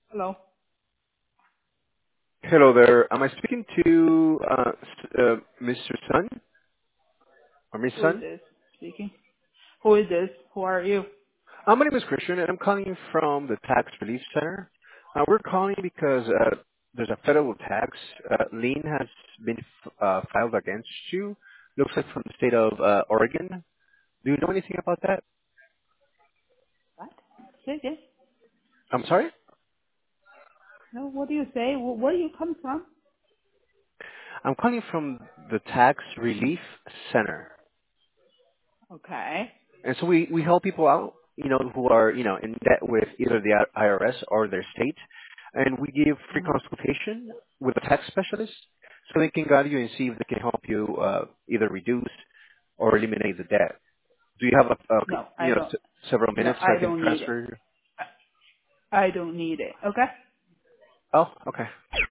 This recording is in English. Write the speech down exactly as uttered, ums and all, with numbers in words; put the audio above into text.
Hello. Hello there. Am I speaking to uh, s- uh, mister Sun or Miss Who is Sun? this speaking? Who is this? Who are you? Uh, my name is Christian, and I'm calling from the Tax Relief Center. Uh, we're calling because uh, there's a federal tax uh, lien has been uh, filed against you. Looks like from the state of uh, Oregon. Do you know anything about that? What? Say again. I'm sorry. No, what do you say? Wh- Where do you come from? I'm calling from the Tax Relief Center. Okay. And so we, we help people out, you know, who are, you know, in debt with either the I R S or their state. And we give free Uh-huh. consultation with a tax specialist so they can guide you and see if they can help you uh, either reduce or eliminate the debt. Do you have, a, a No, you I know, don't. s- several No, minutes so I I can don't need it. transfer? I I don't need it. Okay. Oh, okay.